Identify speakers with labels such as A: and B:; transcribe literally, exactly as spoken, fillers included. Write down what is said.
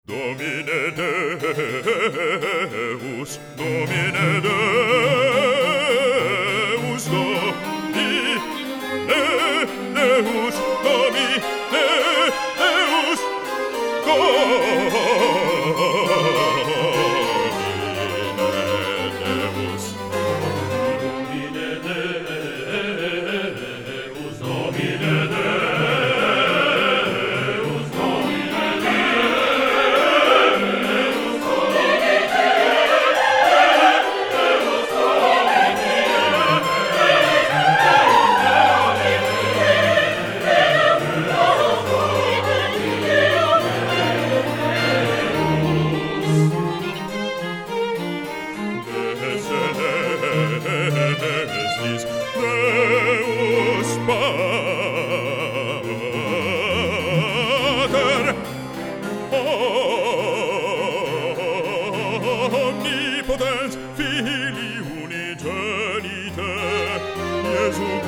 A: Domine Deus, Domine Deus, Domine Deus, Domine Deus, Domine Deus, Domine Deus. Deus Pater omnipotens Filii unigenite Iesu